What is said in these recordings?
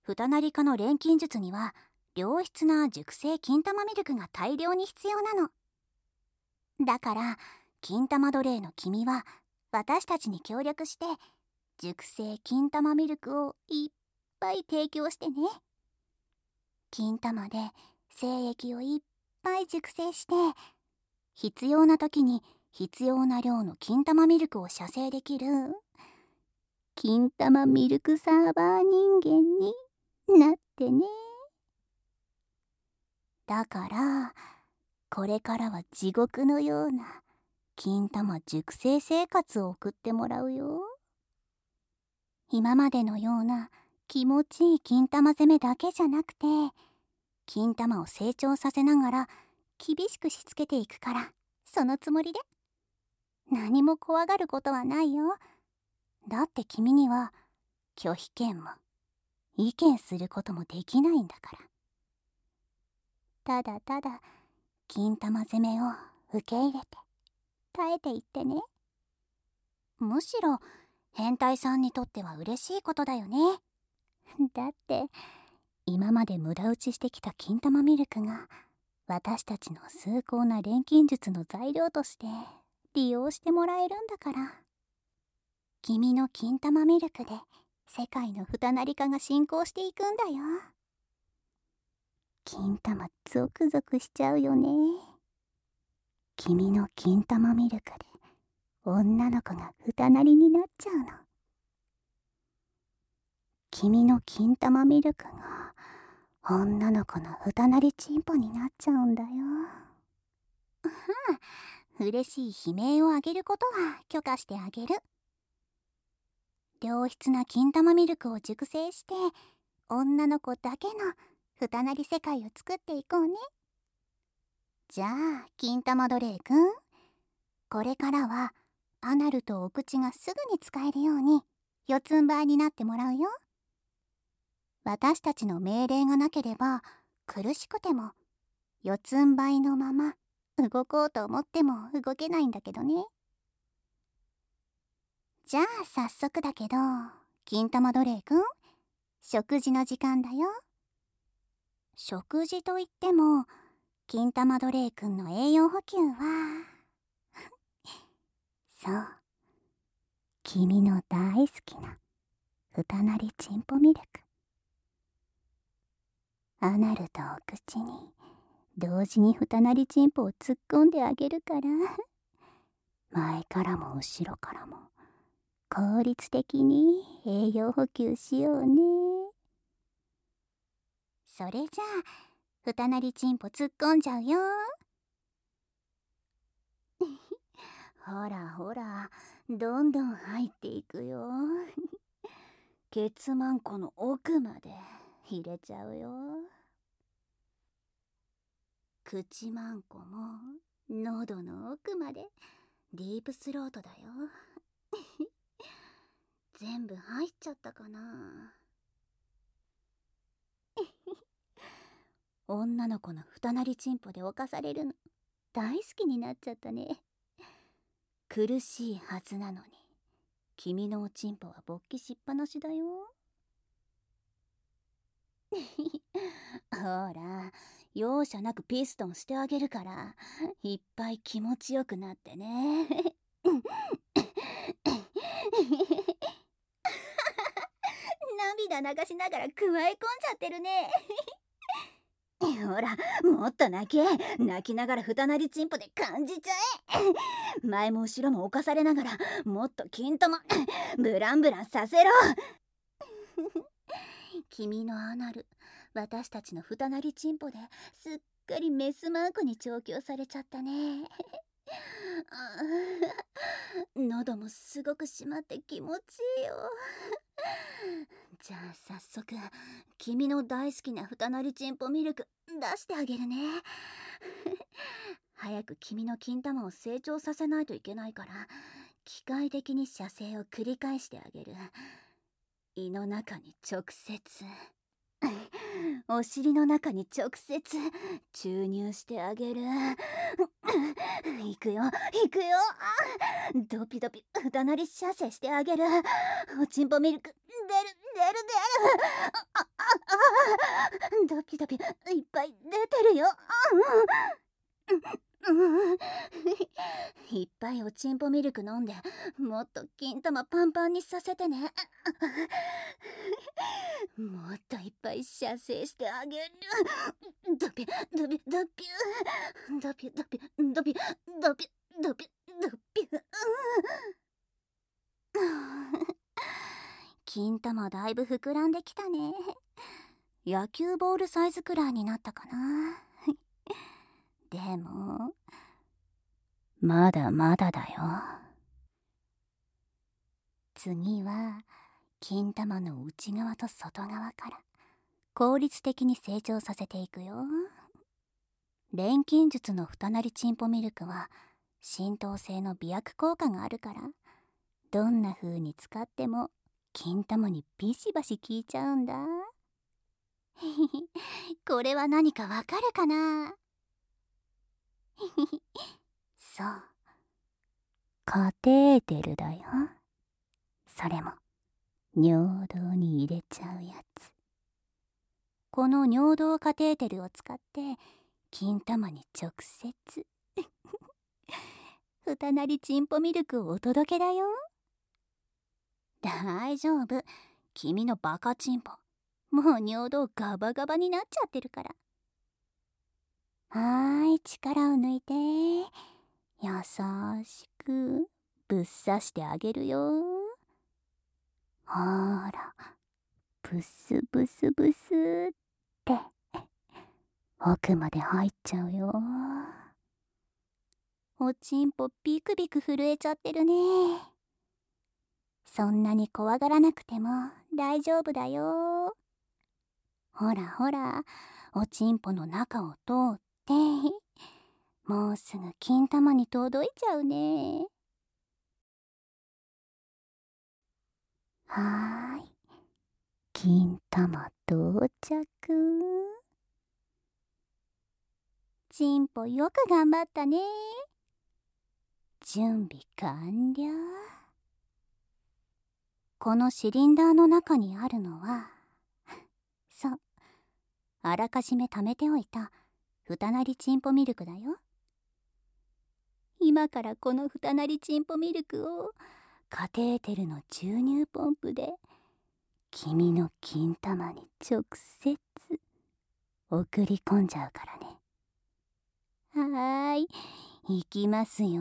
フタナリ科の錬金術には良質な熟成金玉ミルクが大量に必要なの。だから金玉奴隷の君は私たちに協力して熟成金玉ミルクをいっぱい提供してね。金玉で精液をいっぱい熟成して、必要な時に必要な量の金玉ミルクを射精できる金玉ミルクサーバー人間になってね。だからこれからは地獄のような金玉熟成生活を送ってもらうよ。今までのような気持ちいい金玉攻めだけじゃなくて、金玉を成長させながら厳しくしつけていくから、そのつもりで。何も怖がることはないよ。だって君には拒否権も意見することもできないんだから。ただただ金玉攻めを受け入れて耐えていってね。むしろ変態さんにとっては嬉しいことだよね。だって今まで無駄打ちしてきた金玉ミルクが私たちの崇高な錬金術の材料として利用してもらえるんだから。君の金玉ミルクで世界のフタナリ化が進行していくんだよ。金玉ゾクゾクしちゃうよね。君の金玉ミルクで女の子がフタナリになっちゃうの。君の金玉ミルクが女の子のフタナリチンポになっちゃうんだよ。嬉しい悲鳴をあげることは許可してあげる。良質な金玉ミルクを熟成して女の子だけのフタナリ世界を作っていこうね。じゃあ金玉奴隷くん、これからはアナルとお口がすぐに使えるように四つん這いになってもらうよ。私たちの命令がなければ苦しくても四つん這いのまま動こうと思っても動けないんだけどね。じゃあ早速だけど金玉奴隷くん、食事の時間だよ。食事といっても金玉奴隷くんの栄養補給はそう、君の大好きなフタナリチンポミルク。アナルとお口に同時にフタナリチンポを突っ込んであげるから、前からも後ろからも効率的に栄養補給しようね。それじゃあフタナリチンポ突っ込んじゃうよ。ほらほら、どんどん入っていくよ。ケツマンコの奥まで入れちゃうよ。口マンコも喉の奥までディープスロートだよ。全部入っちゃったかな。女の子のフタナリチンポで侵されるの大好きになっちゃったね。苦しいはずなのに君のおちんぽは勃起しっぱなしだよ。ほら、容赦なくピストンしてあげるからいっぱい気持ちよくなってね。涙流しながらくわえ込んじゃってるね。ほら、もっと泣きながらフタナリチンポで感じちゃえ。前も後ろも侵されながらもっと金玉ブランブランさせろ。君のアナル、私たちのフタナリチンポですっかりメスマークに調教されちゃったね。喉もすごく締まって気持ちいいよ。じゃあ早速君の大好きなフタナリチンポミルク出してあげるね。早く君の金玉を成長させないといけないから機械的に射精を繰り返してあげる。胃の中に直接お尻の中に直接注入してあげる。いくよいくよ。ドピドピフタナリ射精してあげる。おちんぽミルク出る。 おちんぽミルク飲んでもっと金玉パンパンにさせてね。もっといっぱい射精してあげる。ドビュドビュドビュドビュドビュドビュドビュドビュドビュ。金玉だいぶ膨らんできたね。野球ボールサイズくらいになったかな。でもまだまだだよ。次は金玉の内側と外側から効率的に成長させていくよ。錬金術の二なりチンポミルクは浸透性の美薬効果があるから、どんな風に使っても金玉にビシバシ効いちゃうんだ。これは何かわかるかな？そう、カテーテルだよ。それも尿道に入れちゃうやつ。この尿道カテーテルを使って金玉に直接二なりチンポミルクをお届けだよ。大丈夫、君のバカチンポもう尿道ガバガバになっちゃってるから。はーい、力を抜いて優しくぶっ刺してあげるよ。ほーら、ブスブスブスって奥まで入っちゃうよ。おちんぽビクビク震えちゃってるね。そんなに怖がらなくても大丈夫だよ。ほらほら、おちんぽの中を通ってもうすぐ金玉に届いちゃうね。はーい、金玉到着。チンポよく頑張ったね。準備完了。このシリンダーの中にあるのはそう、あらかじめ貯めておいた二なりチンポミルクだよ。今からこの二なりチンポミルクをカテーテルの注入ポンプで君の金玉に直接送り込んじゃうからね。はーい、いきますよ。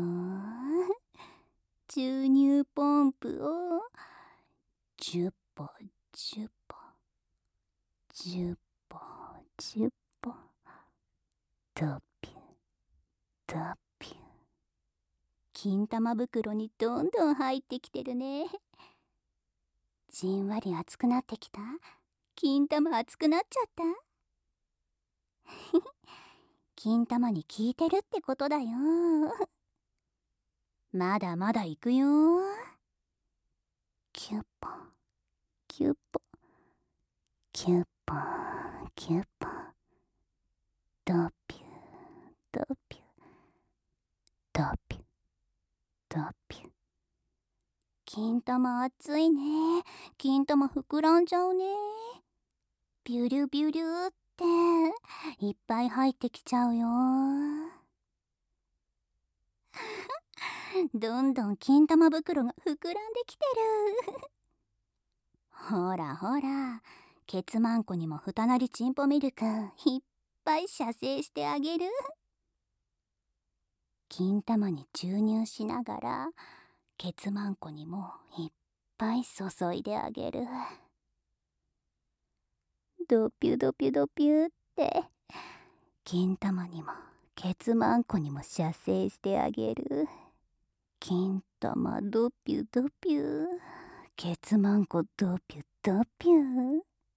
注入ポンプを10歩10歩10歩10歩、ドピュドピュ。金玉袋にどんどん入ってきてるね。じんわり熱くなってきた？金玉熱くなっちゃった？金玉に効いてるってことだよ。まだまだいくよ。キュッポキュッポキュッポキュッポ、ドピュドピュドピュドピュ。金玉熱いね。金玉膨らんじゃうね。ビュリュビュリュっていっぱい入ってきちゃうよ。どんどん金玉袋が膨らんできてる。ほらほら、ケツマンコにも二なりチンポミルクいっぱい射精してあげる。金玉に注入しながらケツマンコにもいっぱい注いであげる。ドピュドピュドピュって金玉にもケツマンコにも射精してあげる。金玉ドピュドピュ、ケツマンコドピュドピュ。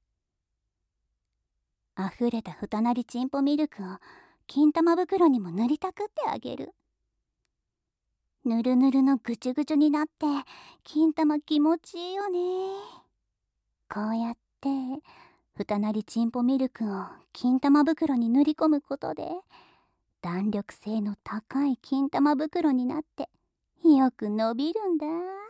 あふれた二なりチンポミルクを金玉袋にも塗りたくってあげる。ぬるぬるのぐちゅぐちゅになって金玉気持ちいいよね。こうやって二なりチンポミルクを金玉袋に塗り込むことで弾力性の高い金玉袋になってよく伸びるんだ。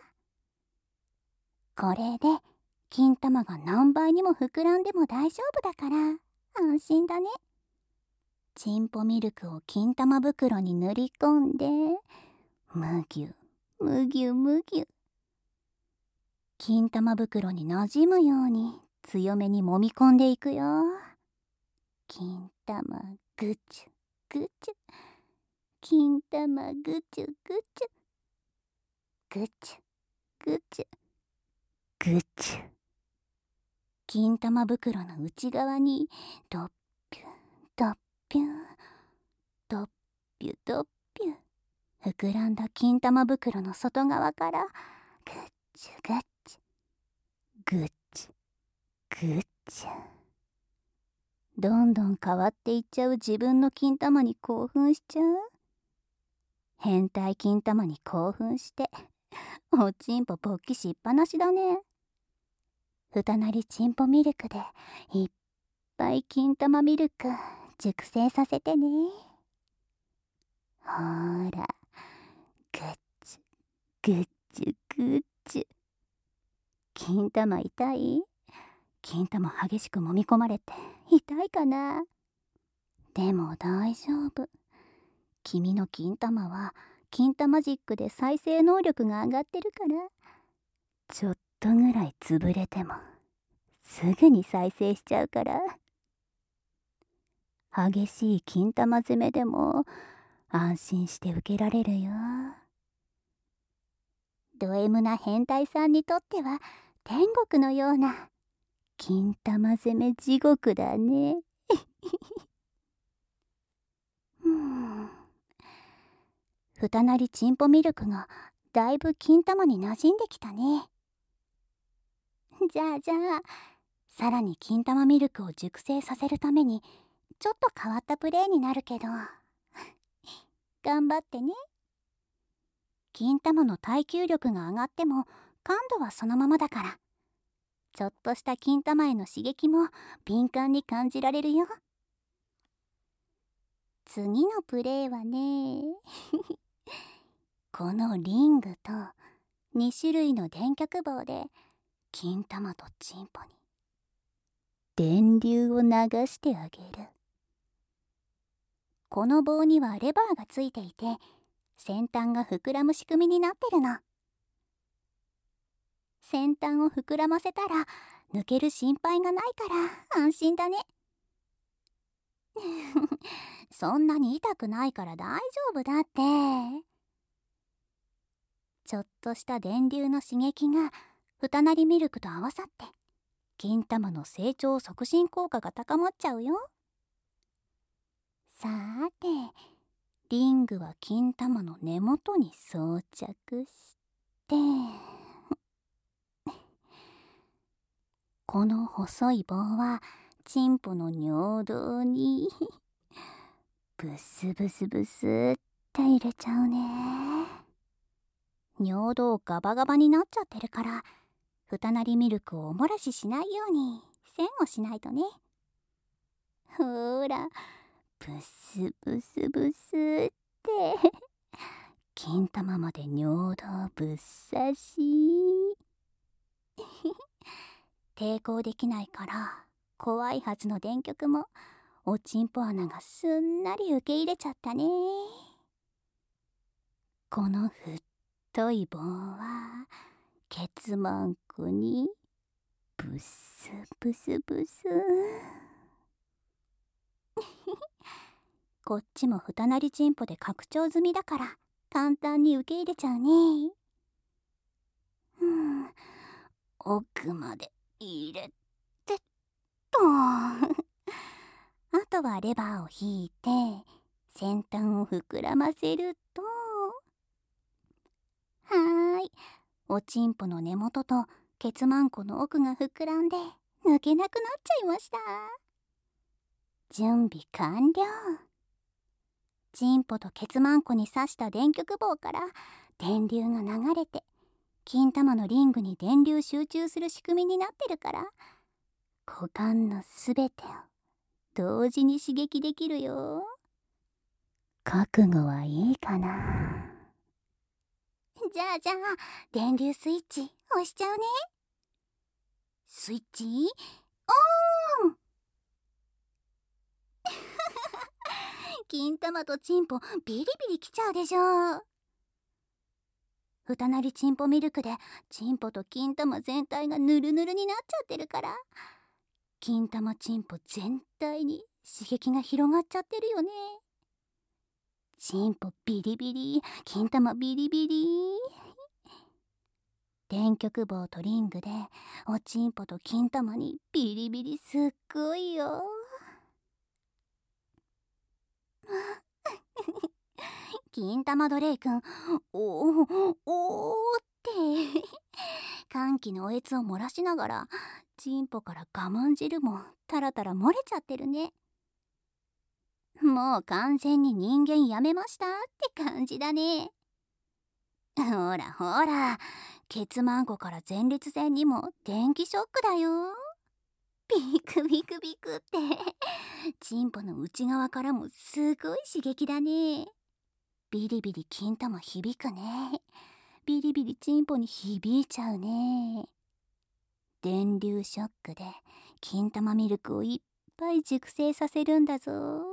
これで金玉が何倍にも膨らんでも大丈夫だから安心だね。チンポミルクを金玉袋に塗り込んでむぎゅむぎゅむぎゅ。金玉袋になじむように強めに揉み込んでいくよ。金玉ぐちゅぐちゅ、金玉ぐちゅぐちゅ、ぐちゅぐちゅぐちゅ。金玉袋の内側にドッピュドッピュドッピュドッピュ、膨らんだ金玉袋の外側からぐっちゅぐっちゅぐっちゅぐっちゅ。どんどん変わっていっちゃう自分の金玉に興奮しちゃう。変態金玉に興奮しておちんぽ勃起しっぱなしだね。ふたなりちんぽミルクでいっぱい金玉ミルク熟成させてね。ほーら、ぐっちゅぐっちゅぐっちゅ。金玉痛い？金玉激しく揉み込まれて痛いかな。でも大丈夫。君の金玉は金玉ジックで再生能力が上がってるから、ちょっとぐらい潰れてもすぐに再生しちゃうから。激しい金玉攻めでも安心して受けられるよ。ド M な変態さんにとっては天国のような金玉攻め地獄だね。ふたなりちんぽミルクがだいぶ金玉に馴染んできたね。じゃあさらに金玉ミルクを熟成させるためにちょっと変わったプレーになるけど頑張ってね。金玉の耐久力が上がっても感度はそのままだから、ちょっとした金玉への刺激も敏感に感じられるよ。次のプレーはねこのリングと2種類の電極棒で金玉とチンポに電流を流してあげる。この棒にはレバーがついていて、先端が膨らむ仕組みになってるの。先端を膨らませたら抜ける心配がないから安心だね。そんなに痛くないから大丈夫だって。ちょっとした電流の刺激がふたなりミルクと合わさって金玉の成長促進効果が高まっちゃうよ。さーて、リングは金玉の根元に装着してこの細い棒はチンポの尿道にブスブスブスって入れちゃうね。尿道ガバガバになっちゃってるから、ふたなりミルクをおもらししないように栓をしないとね。ほーら、ブスブスブスって金玉まで尿道ぶっ刺し抵抗できないから怖いはずの電極もおちんぽ穴がすんなり受け入れちゃったね。この太い棒はケツマンコにブスブスブスこっちもふたなりちんぽで拡張済みだから簡単に受け入れちゃうね。奥まで入れてっとあとはレバーを引いて先端を膨らませると、はーい、おちんぽの根元とケツマンコの奥が膨らんで抜けなくなっちゃいました。準備完了。チンポとケツマンコに刺した電極棒から電流が流れて金玉のリングに電流集中する仕組みになってるから、股間のすべてを同時に刺激できるよ。覚悟はいいかな。じゃあ電流スイッチ押しちゃうね。スイッチオン金玉とチンポビリビリきちゃうでしょ。 ふたなりチンポミルクでチンポと金玉全体がヌルヌルになっちゃってるから、金玉チンポ全体に刺激が広がっちゃってるよね。チンポビリビリ、金玉ビリビリ。電極棒とリングでおチンポと金玉にビリビリすっごいよ。金玉ドレイ君、おーって歓喜のおえつを漏らしながら、チンポから我慢汁もタラタラ漏れちゃってるね。もう完全に人間やめましたって感じだね。ほらほら、ケツマンコから前立腺にも電気ショックだよ。ビクビクビクってチンポの内側からもすごい刺激だね。ビリビリ金玉響くね。ビリビリチンポに響いちゃうね。電流ショックで金玉ミルクをいっぱい熟成させるんだぞ。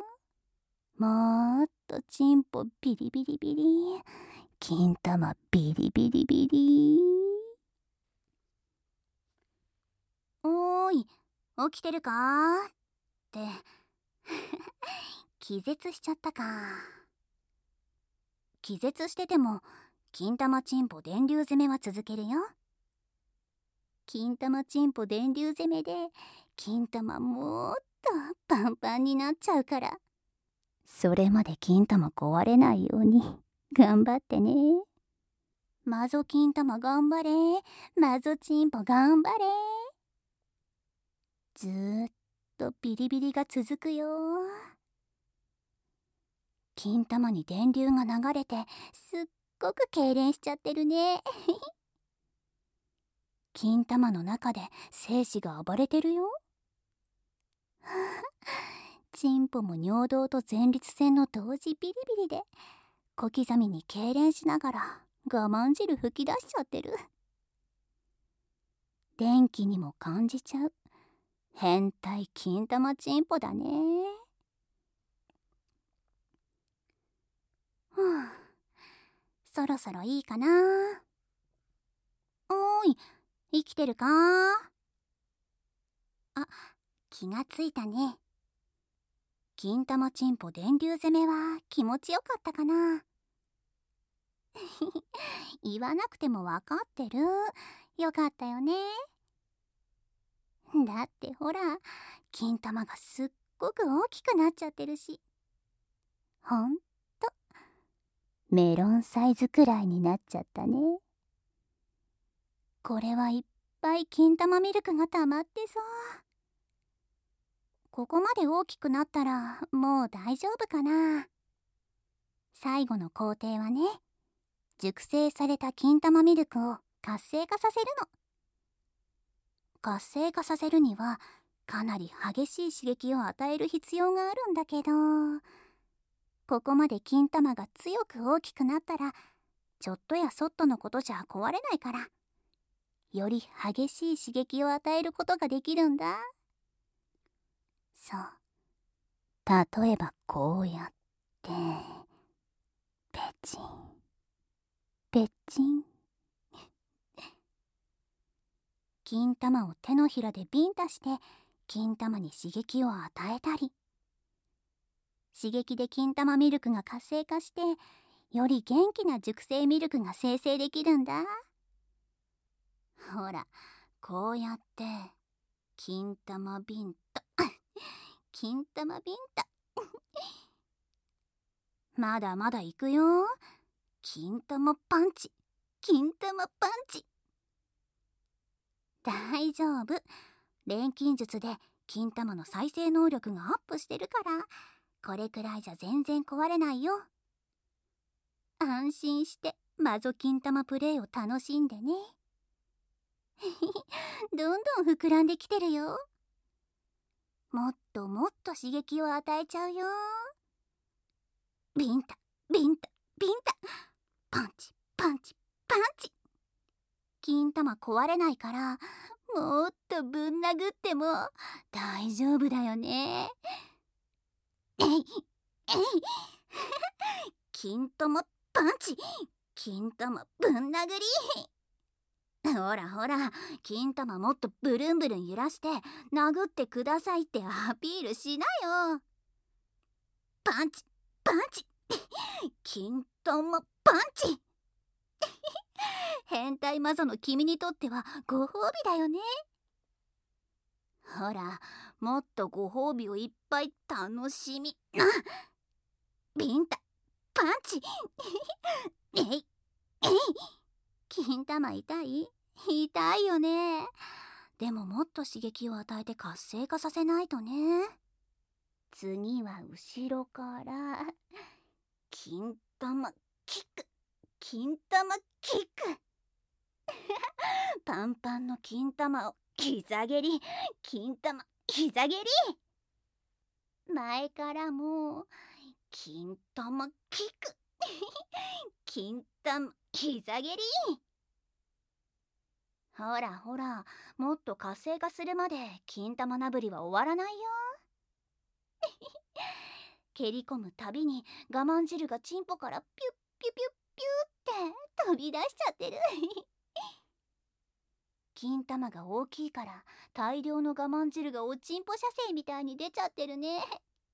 もっとチンポビリビリビリ、金玉ビリビリビリ。おーい、起きてるかって気絶しちゃったか。気絶してても金玉チンポ電流攻めは続けるよ。金玉チンポ電流攻めで金玉もっとパンパンになっちゃうから、それまで金玉壊れないように頑張ってね。マゾ金玉頑張れ、マゾチンポ頑張れ。ずーっとビリビリが続くよ。金玉に電流が流れてすっごく痙攣しちゃってるね。金玉の中で精子が暴れてるよ。チンポも尿道と前立腺の同時ビリビリで小刻みに痙攣しながら我慢汁吹き出しちゃってる。電気にも感じちゃう変態金玉チンポだね。そろそろいいかな。おーい、生きてるか。あ、気がついたね。金玉チンポ電流攻めは気持ちよかったかな。言わなくてもわかってる。よかったよね。だってほら、金玉がすっごく大きくなっちゃってるし。ほんとメロンサイズくらいになっちゃったね。これはいっぱい金玉ミルクが溜まってそう。ここまで大きくなったらもう大丈夫かな。最後の工程はね、熟成された金玉ミルクを活性化させるの。活性化させるにはかなり激しい刺激を与える必要があるんだけど、ここまで金玉が強く大きくなったらちょっとやそっとのことじゃ壊れないから、より激しい刺激を与えることができるんだ。そう、例えばこうやってペチンペチン金玉を手のひらでビンタして金玉に刺激を与えたり、刺激で金玉ミルクが活性化してより元気な熟成ミルクが生成できるんだ。ほら、こうやって金玉ビンタ金玉ビンタまだまだいくよ。金玉パンチ、金玉パンチ。大丈夫、錬金術で金玉の再生能力がアップしてるから、これくらいじゃ全然壊れないよ。安心してマゾ金玉プレイを楽しんでね。どんどん膨らんできてるよ。もっともっと刺激を与えちゃうよ。ビンタビンタビンタ、パンチパンチパンチ。金玉壊れないからもっとぶん殴っても大丈夫だよね。えいえい金玉パンチ金玉ぶん殴り。ほらほら、金玉もっとブルンブルン揺らして殴ってくださいってアピールしなよ。パンチパンチ金玉パンチ変態魔女の君にとってはご褒美だよね。ほら、もっとご褒美をいっぱい楽しみ。ビンタパンチえいえい。金玉痛い？痛いよね。でももっと刺激を与えて活性化させないとね。次は後ろから金玉キック、金玉キックパンパンの金玉を膝蹴り、金玉膝蹴り。前からも金玉キック金玉膝蹴り。ほらほら、もっと活性化するまで金玉なぶりは終わらないよ。蹴り込むたびに我慢汁がチンポからピュッピュピュッピュッって飛び出しちゃってる。金玉が大きいから大量の我慢汁がおちんぽ射精みたいに出ちゃってるね。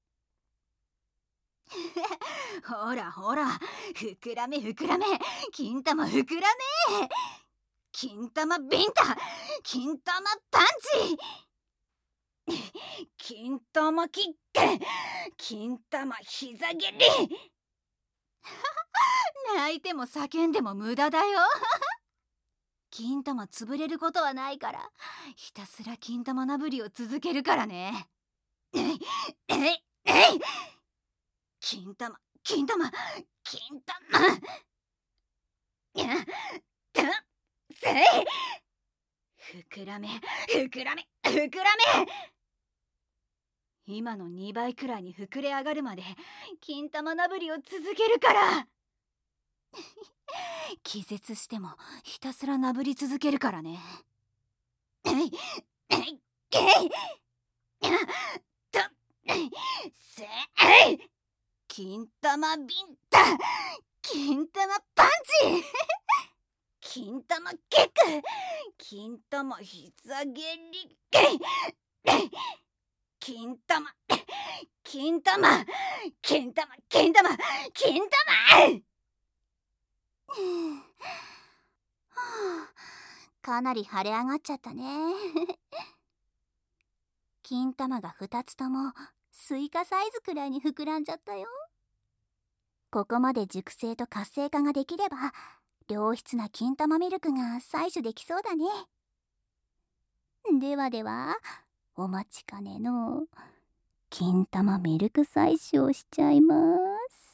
ほらほら、膨らめ膨らめ、金玉膨らめ、金玉ビンタ、金玉パンチ、金玉キック、金玉膝蹴り。泣いても叫んでも無駄だよ。金玉潰れることはないから、ひたすら金玉なぶりを続けるからね。金玉金玉金玉膨らめ膨らめ膨らめ。今の2倍くらいに膨れ上がるまで金玉なぶりを続けるから。気絶してもひたすらなぶり続けるからね。金玉ビンタ、金玉パンチ金玉キック、金玉膝蹴り、金玉金玉金玉金玉金玉。かなり腫れ上がっちゃったね。金玉が2つともスイカサイズくらいに膨らんじゃったよ。ここまで熟成と活性化ができれば良質な金玉ミルクが採取できそうだね。ではでは、お待ちかねの金玉ミルク採取をしちゃいます。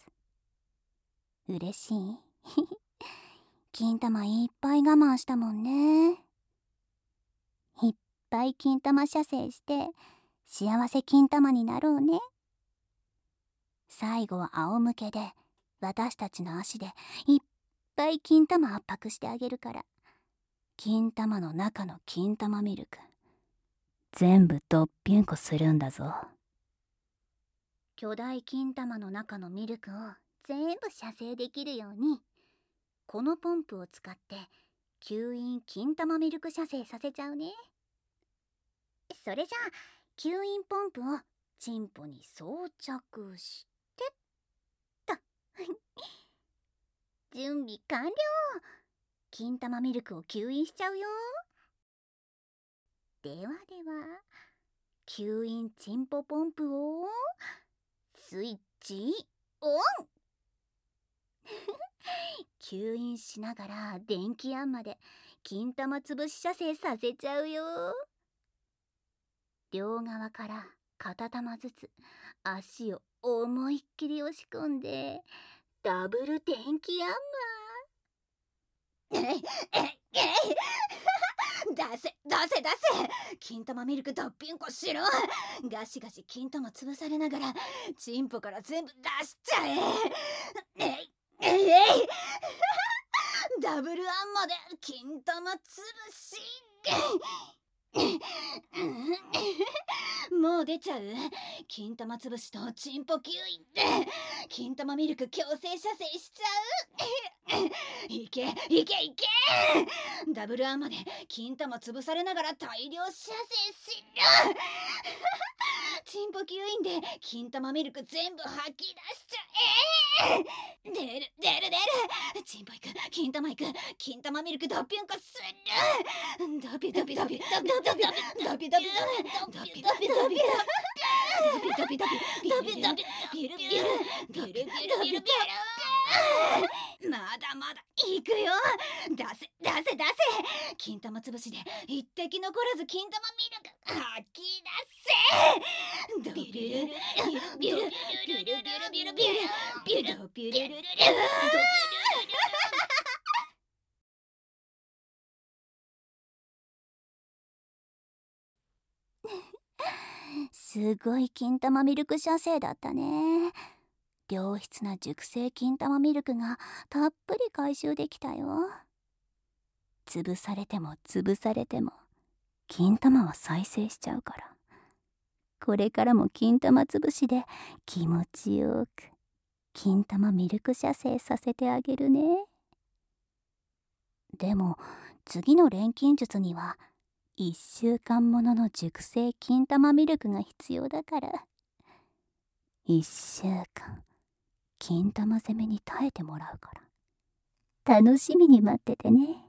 嬉しい？金玉いっぱい我慢したもんね。いっぱい金玉射精して幸せ金玉になろうね。最後は仰向けで私たちの足でいっぱい金玉圧迫してあげるから、金玉の中の金玉ミルク全部ドッピュンコするんだぞ。巨大金玉の中のミルクを全部射精できるように、このポンプを使って吸引金玉ミルク射精させちゃうね。それじゃあ吸引ポンプをチンポに装着してっと。準備完了。金玉ミルクを吸引しちゃうよ。ではでは、吸引チンポポンプをスイッチオン。吸引しながら電気穴まで金玉潰し射精させちゃうよ。両側から片玉ずつ足を思いっきり押し込んでダブル電気アンマー。出せ出せ出せ、金玉ミルクドッピンコしろ。ガシガシ金玉潰されながらチンポから全部出しちゃえ。ダブルアンマで金玉潰し。 もう出ちゃう？金玉つぶしとチンポキウイって金玉ミルク強制射精しちゃう。いけいけいけ、ダブルアーマで金玉潰されながら大量射精しろ。チンポキウインで金玉ミルク全部吐き出しちゃえ。出るチンポいく、金玉いく、金玉ミルクドピュンコする。ドピュドピドピドピドピドピドピドピドピドピドピドピドピドピドピドピドピビルビルビルビルビルビル。まだまだいくよ。出せ出せ出せ。金玉つぶしで一滴残らず金玉ミルク吐き出せ。ビルビルビルビルビルビルビルビルビルビルビルビル。 すごい金玉ミルク射精だったね。良質な熟成金玉ミルクがたっぷり回収できたよ。潰されても潰されても金玉は再生しちゃうから、これからも金玉潰しで気持ちよく金玉ミルク射精させてあげるね。でも次の錬金術には1週間ものの熟成金玉ミルクが必要だから、1週間金玉攻めに耐えてもらうから楽しみに待っててね。